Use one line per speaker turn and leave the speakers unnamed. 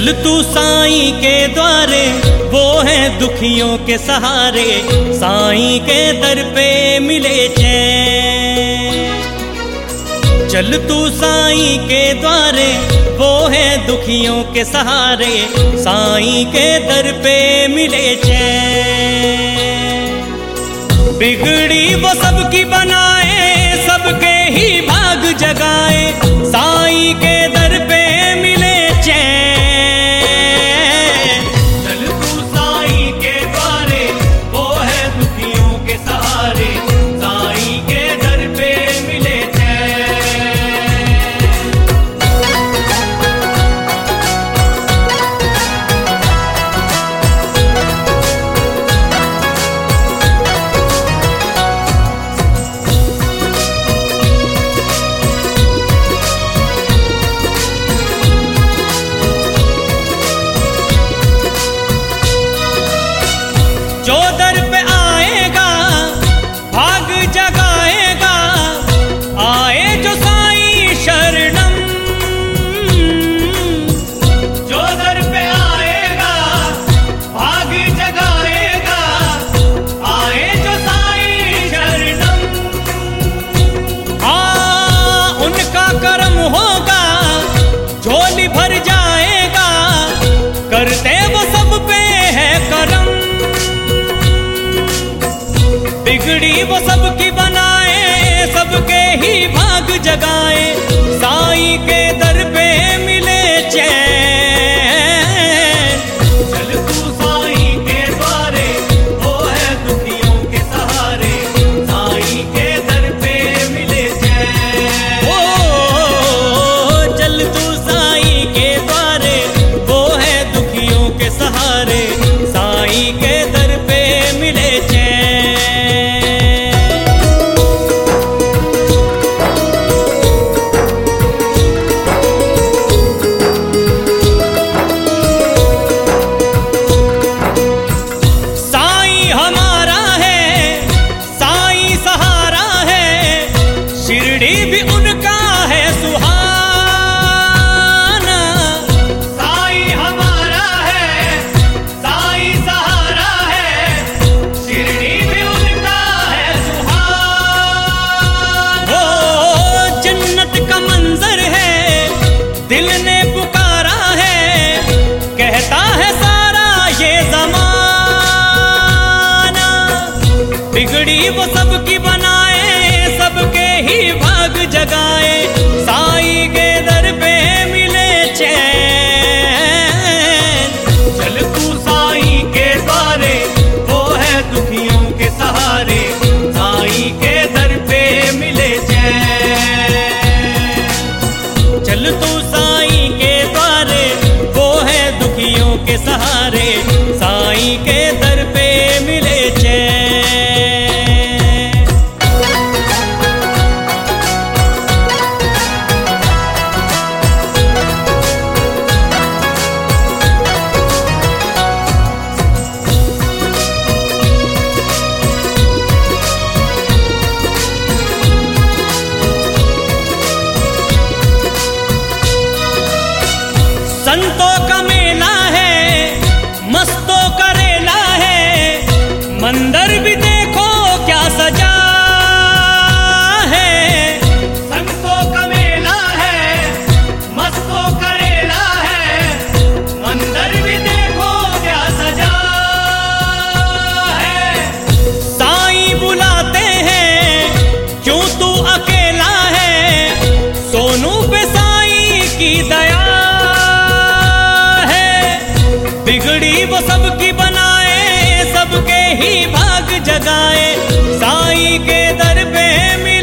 चल तू साईं के द्वारे, वो है दुखियों के सहारे, साईं के दर पे मिले चैन। चल तू साईं के द्वारे, वो है दुखियों के सहारे, साईं के दर पे मिले चैन। बिगड़ी वो सबकी बनाए, सबके ही भाग जगाए, साईं के दर पे मिले चैन। चल तू साईं के द्वारे, वो है दुखियों के सहारे, साईं के दर पे मिले चैन। जो दर पे आएगा भाग जगाएगा, आए जो साईं शरणम। जो दर पे आएगा भाग जगाएगा, आए जो साईं शरणम। उनका करम होगा झोली भर जाएगा, करते वो सब पे है करम। बिगड़ी वो सबकी बनाए, सबके ही भाग जगाए, साईं के दर पे मिले चैन। चल तू साईं के द्वारे, वो है दुखियों के सहारे, साईं के दर पे मिले चैन। ओ चल तू साईं के द्वारे, वो है दुखियों के सहारे, साईं के दर पे मिले चैन। शिरडी भी उनका है सुहाना, साईं हमारा है, साईं सहारा है, शिरडी भी उनका है सुहाना। ओ जन्नत का मंजर है, दिल ने पुकारा है, कहता है सारा ये ज़माना। बिगड़ी वो सबकी बनाए, सबके ही भाग जगाए, साईं के दर पे मिले चैन। चल तू साईं के द्वारे, वो है दुखियों के सहारे, साईं के दर पे मिले चैन। चल तू साईं के द्वारे, वो है दुखियों के सहारे, साईं के दर पे मिले चैन। संतों का मेला है, मस्तों का रेला है, मंदिर भी देखो क्या सजा है। संतों का मेला है, मस्तों का रेला है, मंदिर भी देखो क्या सजा है। साईं बुलाते हैं, क्यों तू अकेला है, सोनू पे साईं की दया। बिगड़ी वो सबकी बनाए, सबके ही भाग जगाए, साईं के दर पे